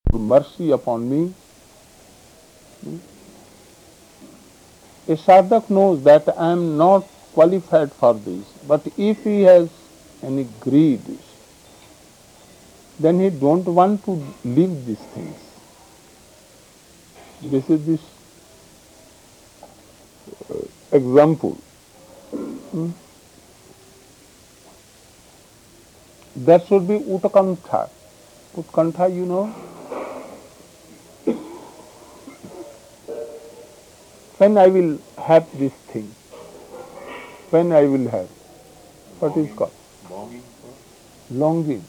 mercy upon me. A sadhak knows that I am not qualified for this, but if he has any greed, then he don't want to leave these things. This is this example. There should be utkantha. Utkantha, you know, when I will have this thing, when I will have, what is called? Longing for? Longing.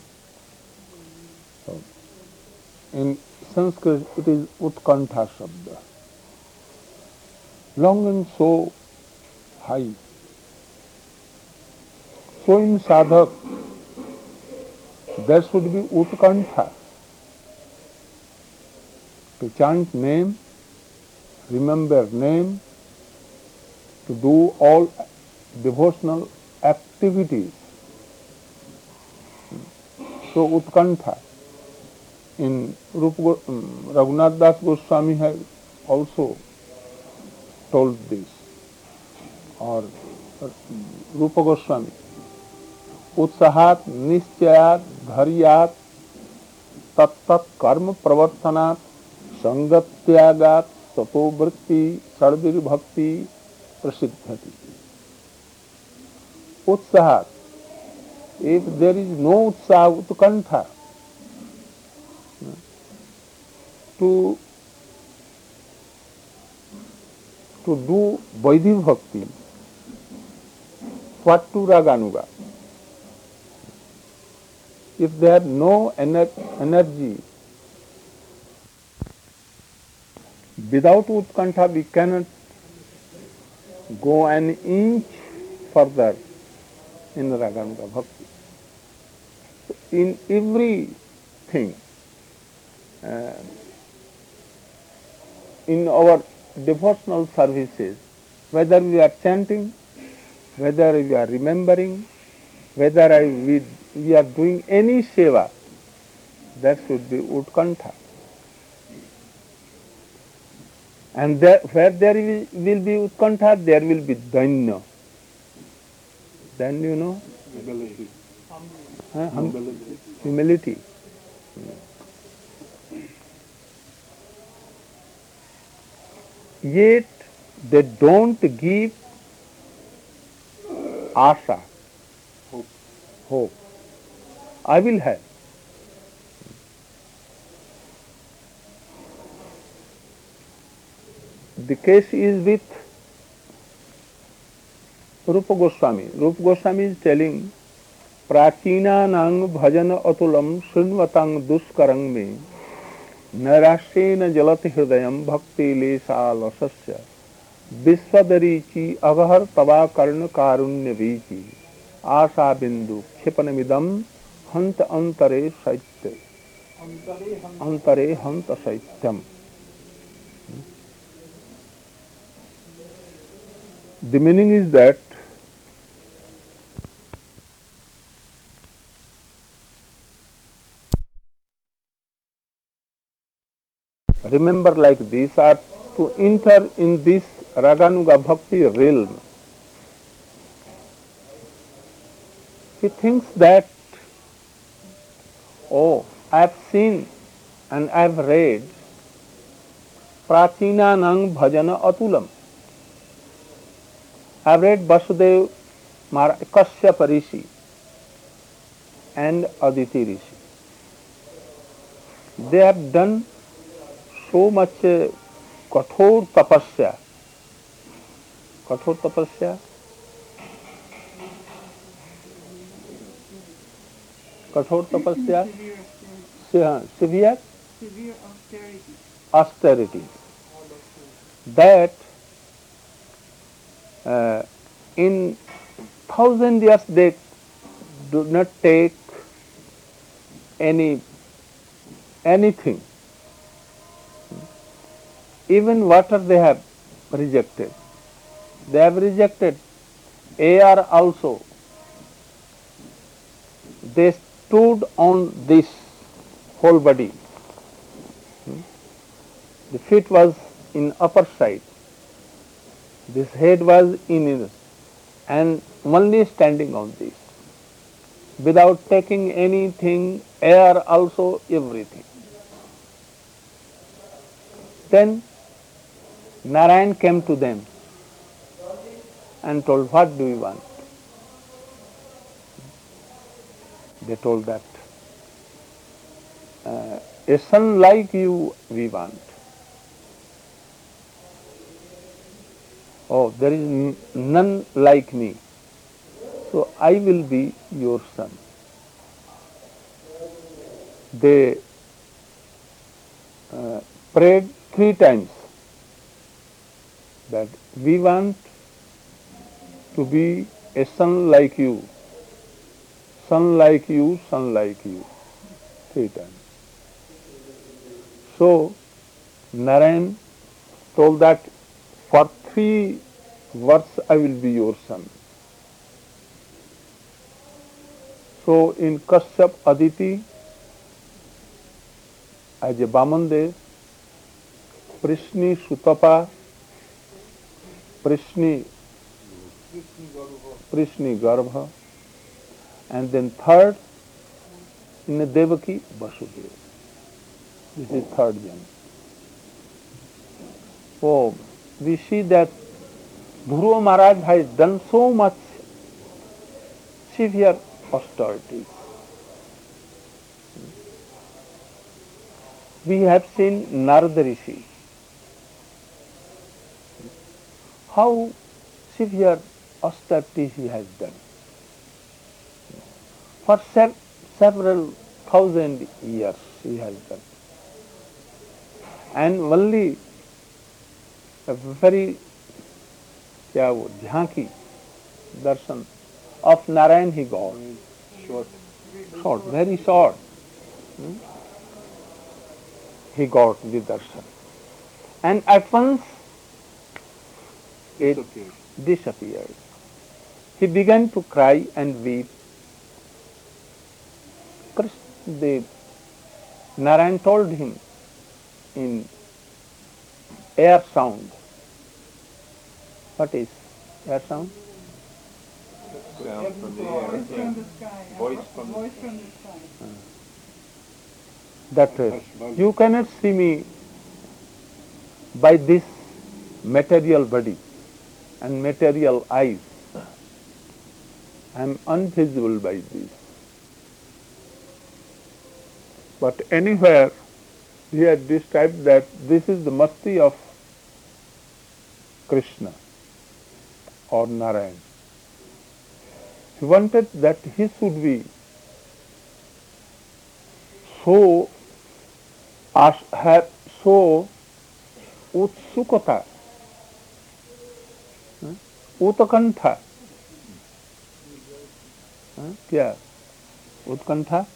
So, in Sanskrit it is utkantha shabda. Longing so high. So in sadhak, there should be utkantha. To chant name, remember name, to do all devotional activities. So utkantha. In Raghunath Das Goswami has also told this, or Rupa Goswami. Utsahat nischayat dharyat tat karma pravartanat sangatyagat sato vritti sadvir bhakti prasiddhati. Utsahat. If there is no utsaha, utkantha, to do Vaidhi Bhakti, what to Raganuga? If there is no energy, without Utkantha we cannot go an inch further in Raganuga Bhakti. So in everything, in our devotional services, whether we are chanting, whether we are remembering, whether we are doing any seva, that should be utkantha. And where there will be utkantha, there will be danya. Then you know? Humility. Humility. Yet they don't give asha, hope. I will have. The case is with Rupa Goswami. Rupa Goswami is telling, Prachinanang bhajan atulam srinvatang duskarang me narashena jalati hridayam bhakti lesha lasasya vishwadarichi avahar tava karna karunya vichi asha bindu kshipanamidam hanta antare saitya antare hanta saityam. The meaning is that remember like this, are to enter in this Raganuga Bhakti realm. He thinks that, oh, I have seen and I have read Prachinanang Bhajana Atulam. I have read Vasudev Kashyapa Rishi and Aditi Rishi. They have done so much kathor tapasya. Kathor tapasya? Kathor tapasya? Severe austerity. That in 1,000 years they do not take anything. Even water they have rejected. They have rejected air also. They stood on this whole body The feet was in upper side. This head was in it, and only standing on this, without taking anything, air also, everything. Then Narayan came to them and told, what do you want? They told that, a son like you we want. Oh, there is none like me, so I will be your son. They prayed 3 times that we want to be a son like you, son like you, son like you, 3 times. So Narayan told that for 3 verses I will be your son. So in Kashyap Aditi, as a Vamandev, Prishni Sutapa, Prishni Garbha, and then third in the Devaki Vasudeva. This is third jana. So we see that Dhruva Maharaj has done so much severe austerities. We have seen Narada Rishi, how severe austerities he has done. For several thousand years he has done. And only a very jhanki darshan of Narayan he got. Short, very short. He got the darshan. And at once it disappeared. He began to cry and weep. Narayan told him in air sound. What is air sound? Sound from the air. Voice from the sky. Voice from the sky. That you cannot see me by this material body and material eyes. I am invisible by this. But anywhere he had described that this is the masti of Krishna or Narayan. He wanted that he should be so utsukata, utkantha. क्या उत्कंठा?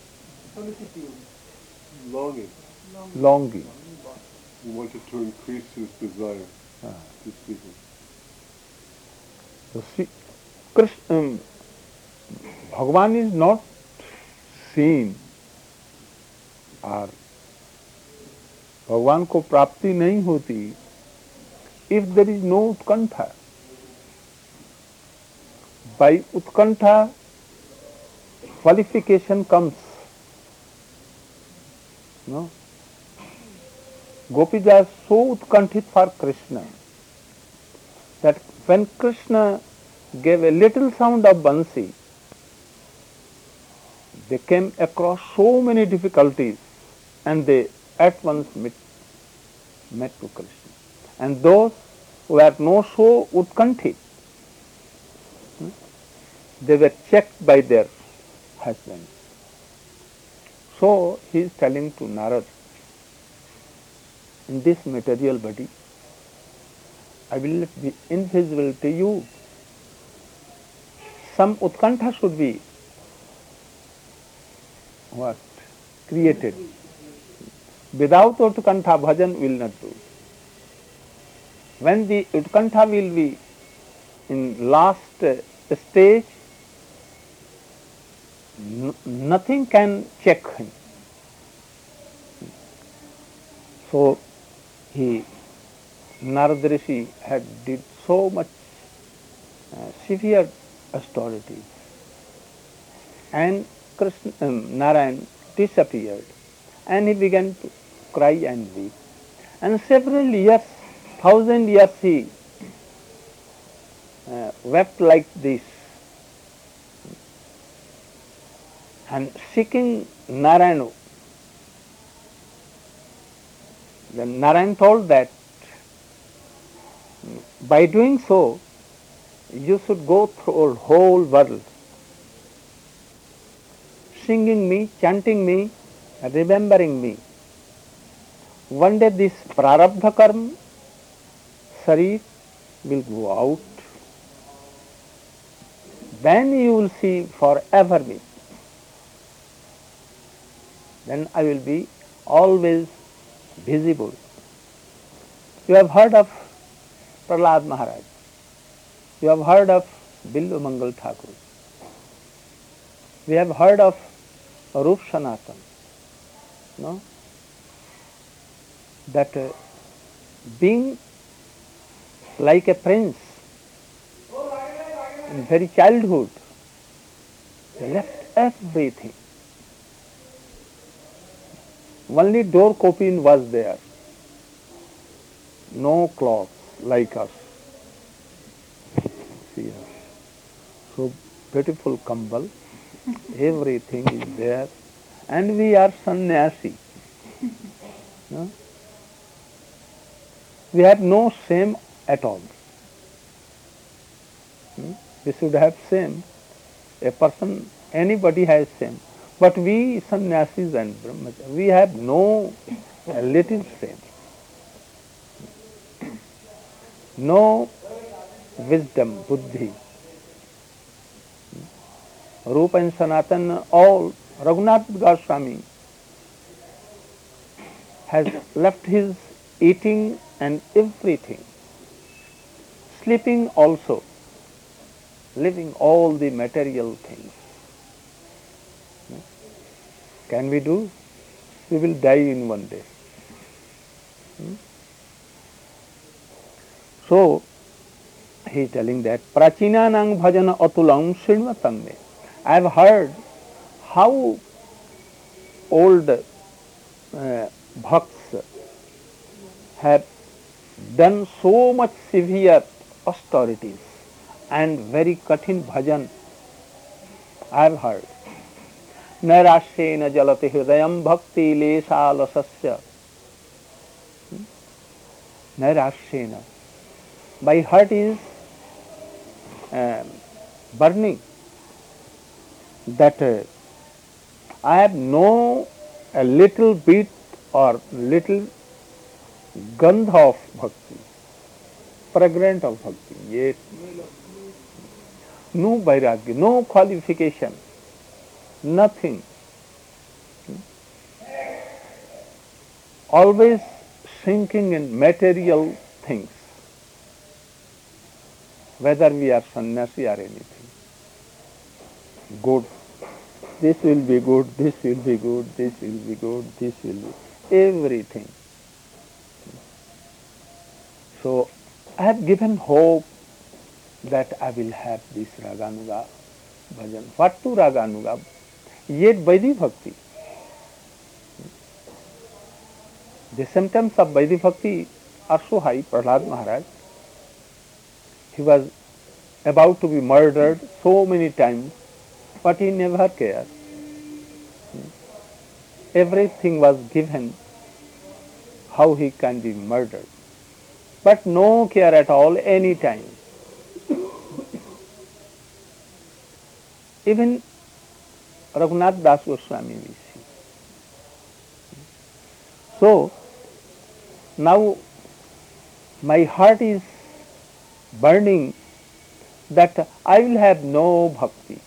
Longing. Longing. He wanted to increase his desire to see him. So see, Krishna, Bhagavan is not seen और भगवान को प्राप्ति नहीं होती if there is no utkantha. By utkantha, qualification comes. No? Gopis are so utkanthiत for Krishna that when Krishna gave a little sound of Bansi, they came across so many difficulties and they at once met to Krishna. And those who were not so utkanthiत, they were checked by their husbands. So he is telling to Narad, in this material body, I will not be invisible to you. Some utkantha should be what? Created. Without utkantha, bhajan will not do. When the utkantha will be in last stage, nothing can check him. So he, Narad Rishi had did so much severe austerities, and Narayan disappeared, and he began to cry and weep. And several years, 1,000 years he wept like this, and seeking Narayana. Then Narayan told that by doing so, you should go through the whole world, singing me, chanting me, remembering me. One day this prarabdha karma, sharir, will go out. Then you will see forever me. Then I will be always visible. You have heard of Prahlad Maharaj. You have heard of Billu Mangal Thakur. We have heard of Rup Sanatan. No? That being like a prince in very childhood, they left everything. Only door copine was there. No clothes like us. See us. So beautiful kambal, everything is there, and we are sannyasi. No? We have no shame at all. We should have shame. A person, anybody has shame. But we sannyasis and brahmacharis, we have no little shame. No wisdom, buddhi. Rupa and Sanatan, all, Raghunath Goswami has left his eating and everything, sleeping also, living all the material things. Can we do? We will die in one day. So, he is telling that, Prachinanang bhajana atulam srinvatam me. I have heard how old bhakts have done so much severe austerities and very kathin bhajan. I have heard. Nairashena jalati hridayam bhakti leshalasasya. Nairashena. My heart is burning, that I have no a little bit or little gandha of bhakti, fragrant of bhakti, yet no vairagya, no qualification, nothing. Always sinking in material things, whether we are sannyasi or anything. Good. This will be good, this will be good, this will be good, this will be everything. So I have given hope that I will have this Raganuga bhajan. What to Raganuga? Yet Vaidhi Bhakti. The symptoms of Vaidhi Bhakti are so high. Prahlad Maharaj, he was about to be murdered so many times, but he never cared. Everything was given how he can be murdered, but no care at all any time. Even Raghunath Das Goswami we see. So, now my heart is burning that I will have no bhakti.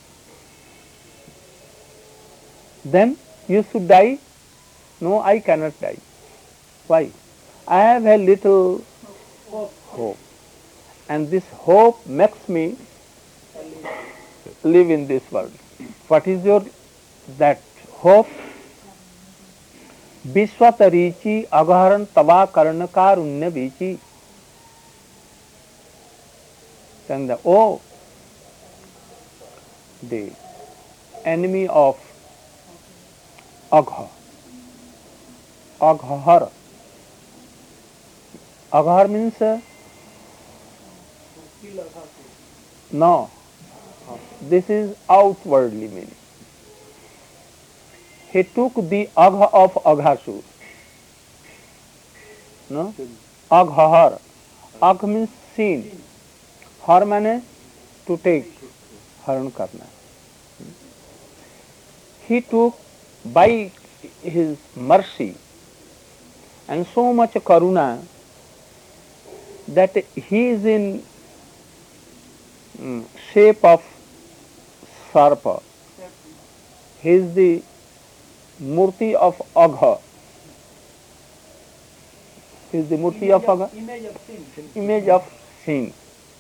Then you should die? No, I cannot die. Why? I have a little hope. And this hope makes me live in this world. What is your that hope? Vishwatarichi agaharan tava karna karunya vichi. Then the enemy of Agha, Aghar. Aghar means no. This is outwardly meaning. He took the Agha of Aghasur. No? Aghar. Agh means seen. Har means to take. Haran karna. He took by his mercy and so much karuna that he is in shape of sarpa. He is the murti of Agha. He is the murti of Agha. Image of sin.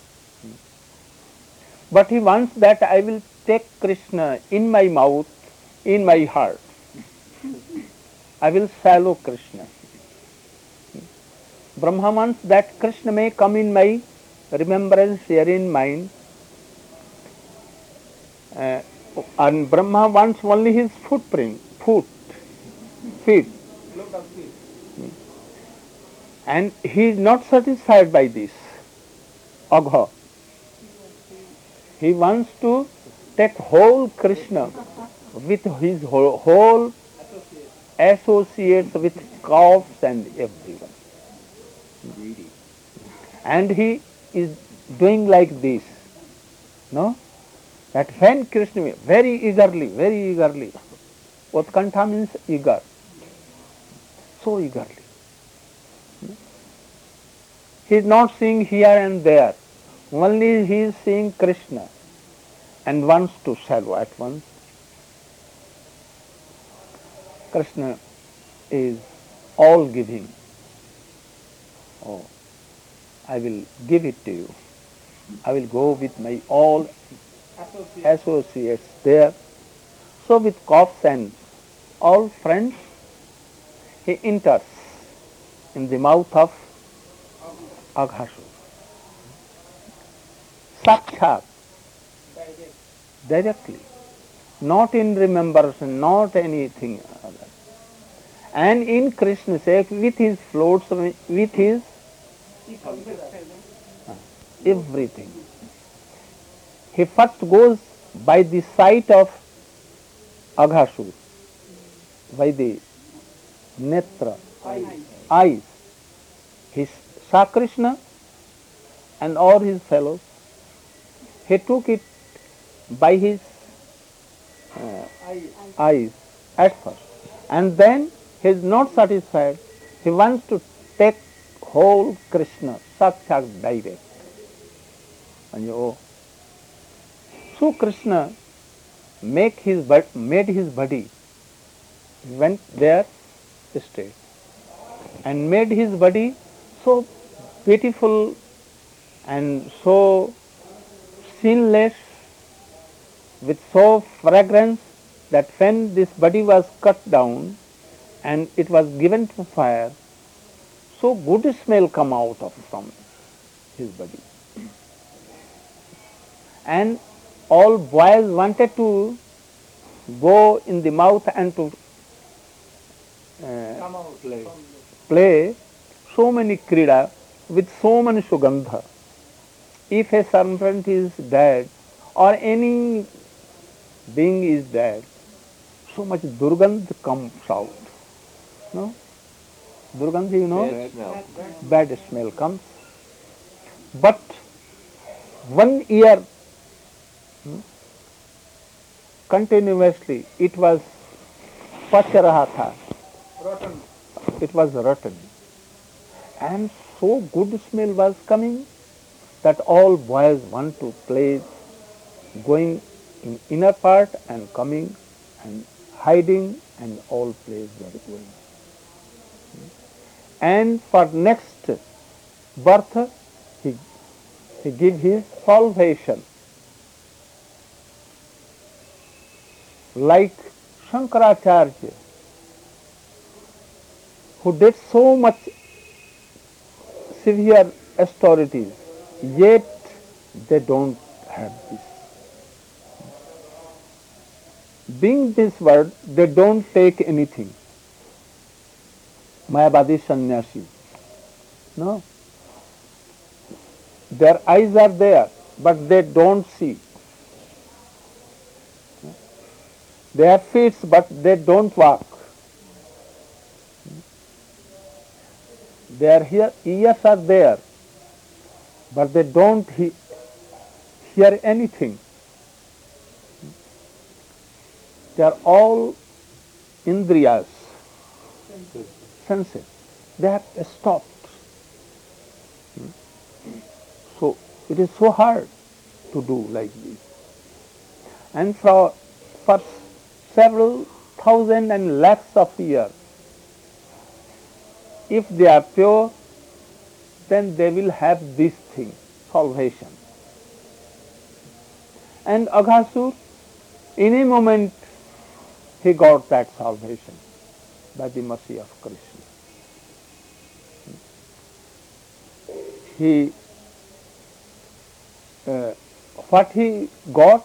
But he wants that I will take Krishna in my mouth, in my heart. I will swallow Krishna. Brahma wants that Krishna may come in my remembrance here in mind. And Brahma wants only his feet. And he is not satisfied by this. Agha. He wants to take whole Krishna with his whole associates with calves and everyone. And he is doing like this. No? That when Krishna, very eagerly, Utkantha means eager, so eagerly. He is not seeing here and there, only he is seeing Krishna and wants to swallow at once. Krishna is all giving. Oh, I will give it to you. I will go with my all associates there. So with coughs and all friends, he enters in the mouth of Aghasur. Sakshat, directly, not in remembrance, not anything other. And in Krishna's sake, with his floats, with his everything. He first goes by the sight of Aghasur, by the netra, eyes. He saw Krishna and all his fellows. He took it by his eyes at first. And then he is not satisfied. He wants to take whole Krishna, Sakshat direct. And so Krishna made his body, went there, stayed, and made his body so beautiful and so sinless, with so fragrance, that when this body was cut down and it was given to fire, so good smell come out from his body. And all boys wanted to go in the mouth and to play so many krida with so many sugandha. If a serpent is dead or any being is dead, so much durgandh comes out. No? Durgandh, you know? Bad smell comes. But 1 year continuously it was pach raha tha. It was rotten. And so good smell was coming that all boys want to play, going in inner part and coming and hiding, and all plays were going. And for next birth he give his salvation. Like Shankaracharya, who did so much severe austerities, yet they don't have this. Being this word, they don't take anything. Mayavadi sannyasi. No. Their eyes are there, but they don't see. They have feet, but they don't walk. Their ears are there, but they don't hear anything. They are all indriyas, senses. They have stopped. So it is so hard to do like this. And for several thousand and lakhs of years, if they are pure, then they will have this thing, salvation. And Aghasur, in a moment, he got that salvation by the mercy of Krishna. What he got?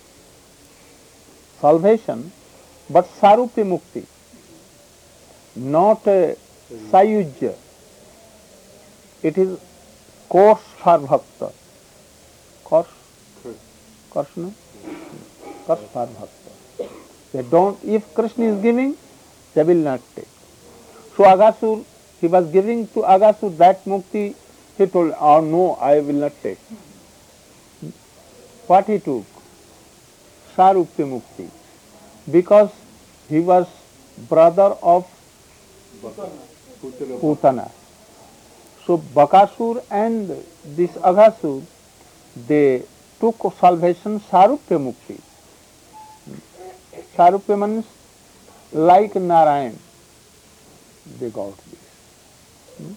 Salvation, but Sarupya Mukti, not a Sayujya. It is course for Bhakta. Course? Course, no? Course for Bhakta. They don't, if Krishna is giving, they will not take. So Aghasur, he was giving to Aghasur that Mukti, he told, oh no, I will not take. What he took? Sarupya Mukti. Because he was brother of Putana. So Bakasur and this Aghasur, they took salvation Sarupya Mukti. Sarupya means like Narayan. They got this.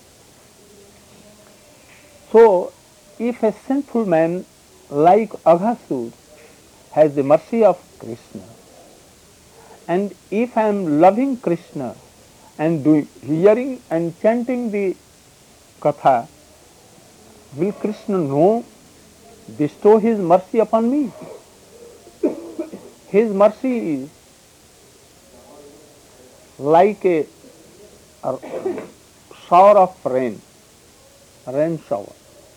So, if a sinful man like Aghasur has the mercy of Krishna, and if I am loving Krishna and hearing and chanting the Katha, will Krishna bestow his mercy upon me? His mercy is like a shower of rain shower.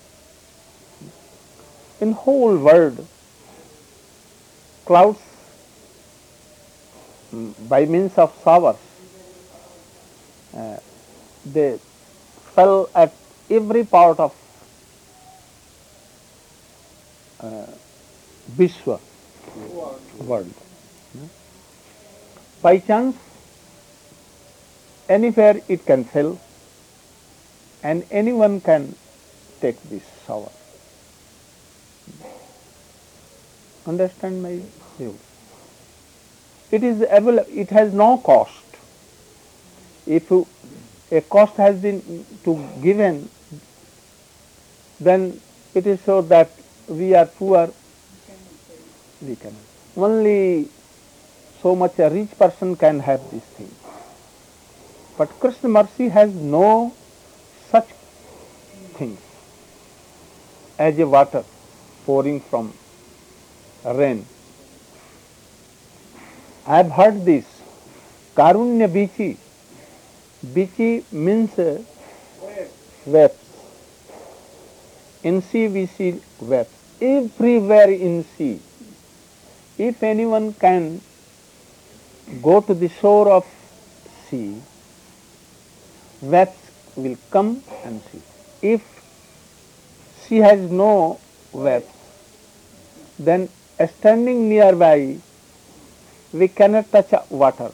In whole world, clouds by means of showers, they fell at every part of Vishwa, world. By chance, anywhere it can fell, and anyone can take this shower. Understand my view? It has no cost. If a cost has been given, then it is so that we are poor. We cannot. Only so much a rich person can have this thing. But Krishna mercy has no such things as a water pouring from rain. I have heard this. Karunya Bichi. Bichi means waves. In sea we see waves. Everywhere in sea. If anyone can go to the shore of sea, waves will come and see. If sea has no waves, then standing nearby, we cannot touch water.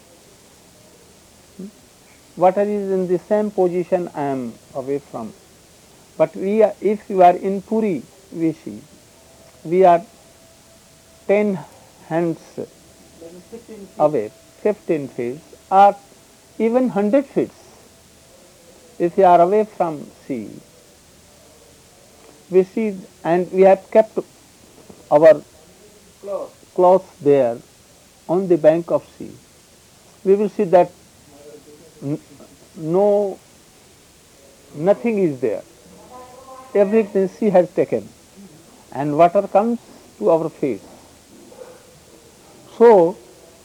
Water is in the same position I am away from. But if you are in Puri, we see, we are 10 hands away, 15 feet, or even 100 feet. If you are away from sea, we see, and we have kept our clothes there on the bank of sea. We will see that no, nothing is there. Everything she has taken, and water comes to our face. So,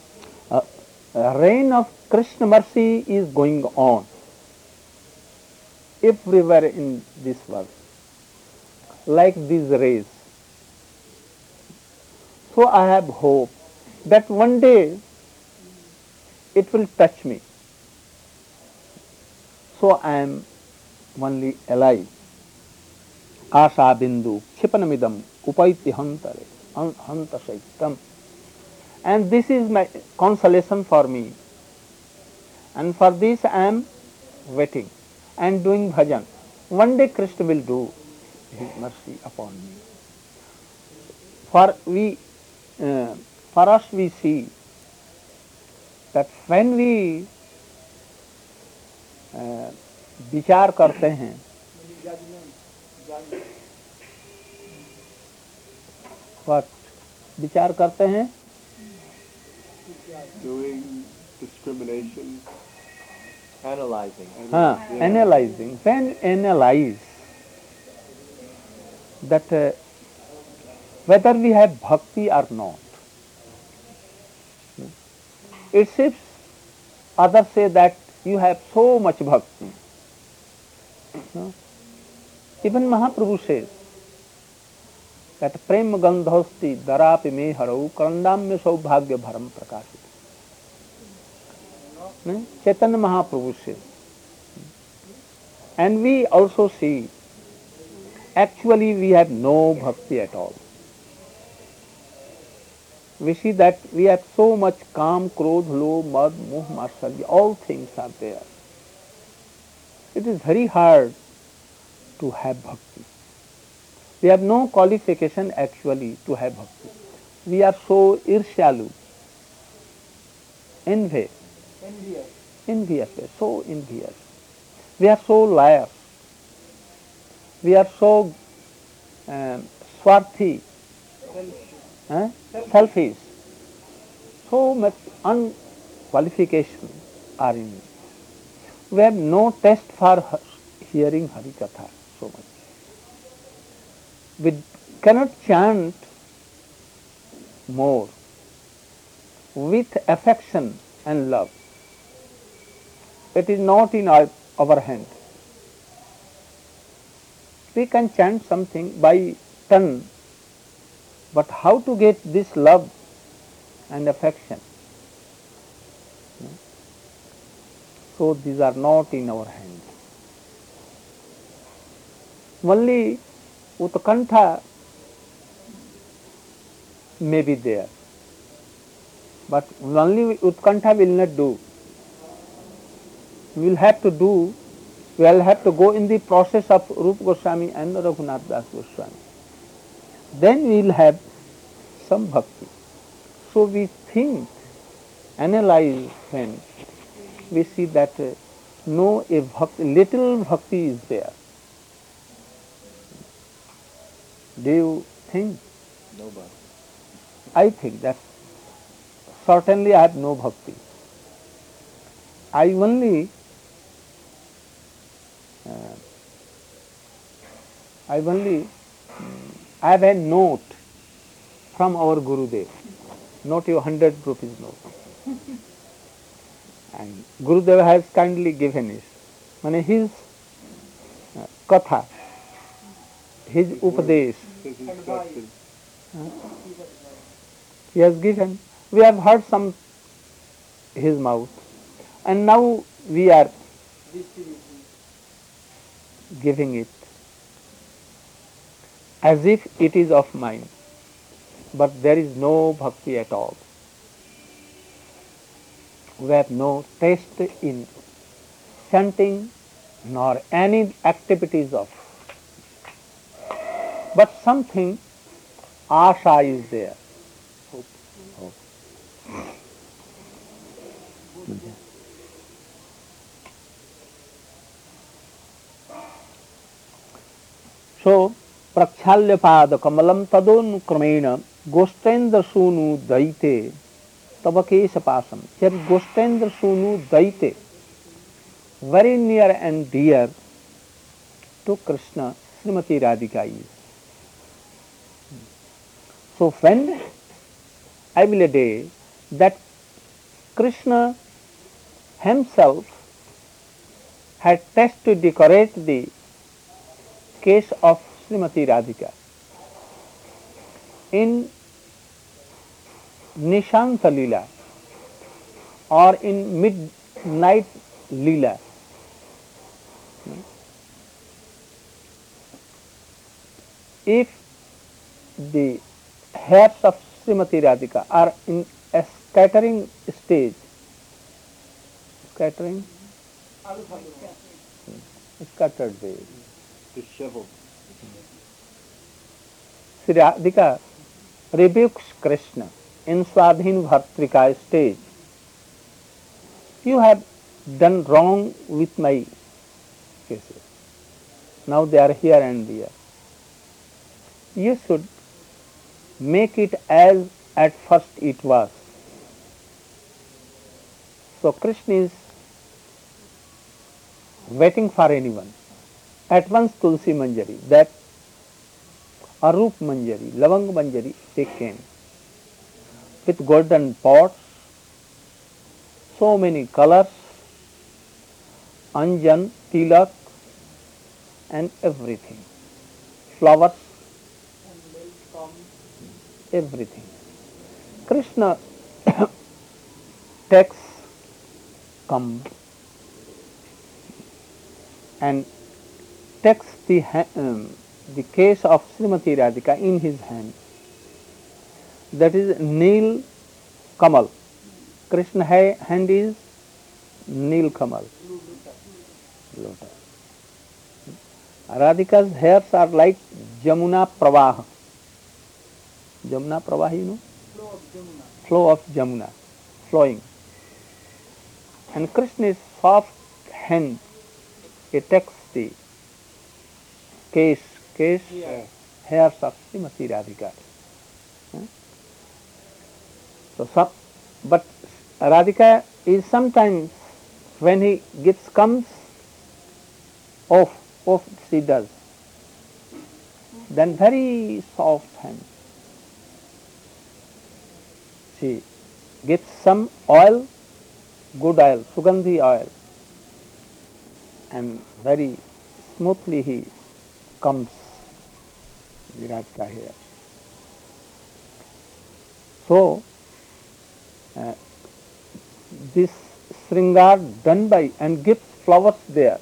rain of Krishna mercy is going on everywhere in this world, like these rays. So I have hope that one day it will touch me. So I am only alive. Asha bindu kshipanamidam upaiti hantare hanta shaitam. And this is my consolation for me. And for this I am waiting and doing bhajan. One day Krishna will do his mercy upon me. For us we see that when we विचार करते हैं, what विचार करते हैं, Doing discrimination, Analyzing. हाँ, analyzing. When analyze that whether we have bhakti or not, it seems others say that you have so much bhakti. Even Mahaprabhu says that prem gandhosti darapi me harau krandamya saubhagya bharam prakashit. Chaitanya Mahaprabhu says. And we also see actually we have no bhakti at all. We see that we have so much kam, krodh, lobh, mad, moh, matsarya, all things are there. It is very hard to have bhakti. We have no qualification actually to have bhakti. We are so irshalu, envious, so envious. We are so liars. We are so swarthy, selfish. So much unqualification are in it. We have no taste for hearing Hari Katha so much. We cannot chant more with affection and love. It is not in our hand. We can chant something by tongue, but how to get this love and affection? So these are not in our hands. Only Utkantha may be there, but only Utkantha will not do. We will have to do, we will have to go in the process of Rupa Goswami and Raghunath Das Goswami. Then we will have some bhakti. So we think, analyze when we see that no, a bhakti, little bhakti is there. Do you think? No bhakti. I think that certainly I have no bhakti. I only I have a note from our Gurudev, not a 100 rupees note. And Gurudev has kindly given it. His katha, his upadesh, his instruction. he has given. We have heard some his mouth, and now we are giving it as if it is of mine, but there is no bhakti at all. We have no taste in chanting nor any activities of, but something asha is there. Hope. So, Prakshālyapāda kamalam tadonukramena Goshtendra sunu daite tabakesha pasam. Here Goshtendra sunu daite. very near and dear to Krishna, Srimati Radhika is. So when I will a day that Krishna himself had touched to decorate the case of Srimati Radhika in Nishanta Leela or in midnight Leela. If the hairs of Srimati Radhika are in a scattering stage, scattered way, Disheveled. Sri Radhika rebukes Krishna in Swadhin Bhartrika stage. You have done wrong with my cases. Now they are here and there. You should make it as at first it was. So Krishna is waiting for anyone. At once Tulsi Manjari, that Arup Manjari, Lavang Manjari, they came with golden pots, so many colors, anjan, tilak, and everything, flowers, everything. Krishna takes come and takes the case of Srimati Radhika in his hand. That is Neel Kamal. Krishna hand is Neel Kamal. Lotus. Radhika's hairs are like Jamuna Pravaha. Jamuna Pravaha, you know? Flow of Jamuna. Flowing. And Krishna's soft hand, he takes the case, hairs of Srimati Radhika. So, but Radhika is sometimes, when he comes off she does, then very soft hand. She gives some oil, good oil, Sugandhi oil, and very smoothly he comes the Radhika here. So, this Sringar done by and gives flowers there.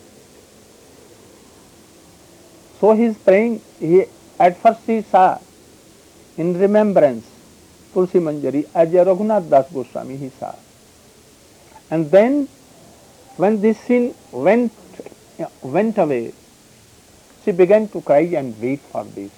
So he is praying, at first he saw in remembrance Tulsi Manjari as a Raghunath Das Goswami he saw. And then when this scene went away, she began to cry and wait for this.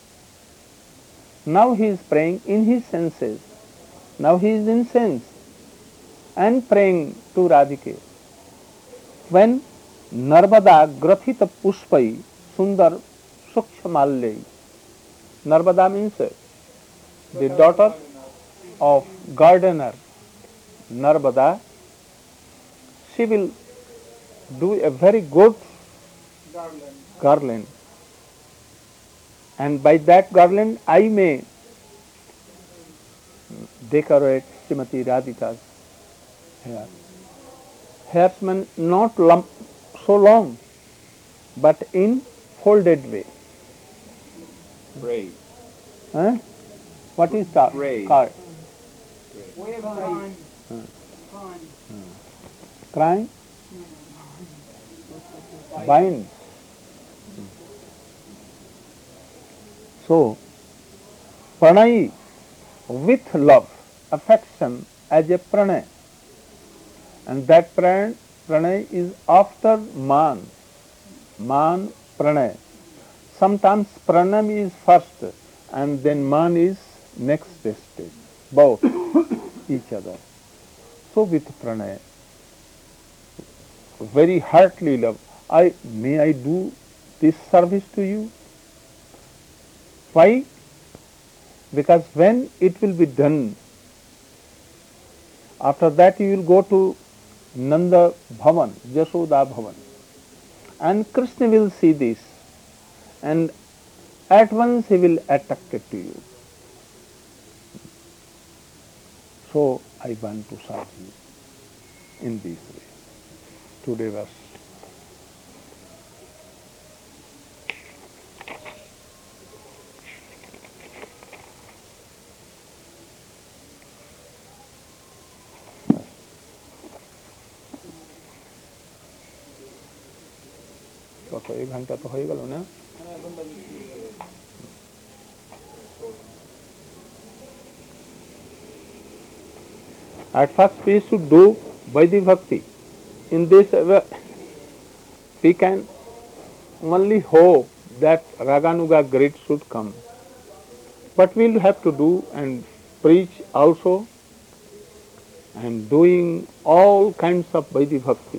Now he is praying in his senses. Now he is in sense and praying to Radhike. When Narvada Grathita Pushpai Sundar Sukshamalle, Narvada means the daughter of gardener Narvada, she will do a very good garland. And by that garland I may decorate Srimati Radhika's hair. Hairs mean not so long, but in folded way. Braid. Huh? What is that? Braid. Called? Way of crying. Crying? Bind. So, pranay with love, affection as a pranay. And that pranay is after man. Man, pranay. Sometimes pranam is first and then man is next stage. Both each other. So with pranay, very heartily love. May I do this service to you? Why? Because when it will be done, after that you will go to Nanda Bhavan, Jashoda Bhavan. And Krishna will see this and at once he will attract to you. So I want to serve you in this way. Today was কত এক ঘন্টা তো হয়ে গেল না At first we should do Vaidhi Bhakti. In this we can only hope that Raganuga grit should come. But we'll have to do and preach also and doing all kinds of Vaidhi Bhakti.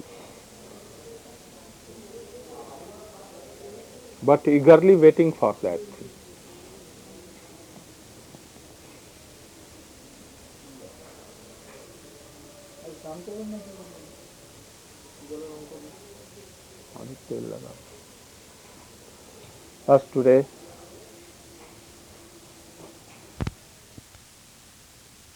But eagerly waiting for that. As today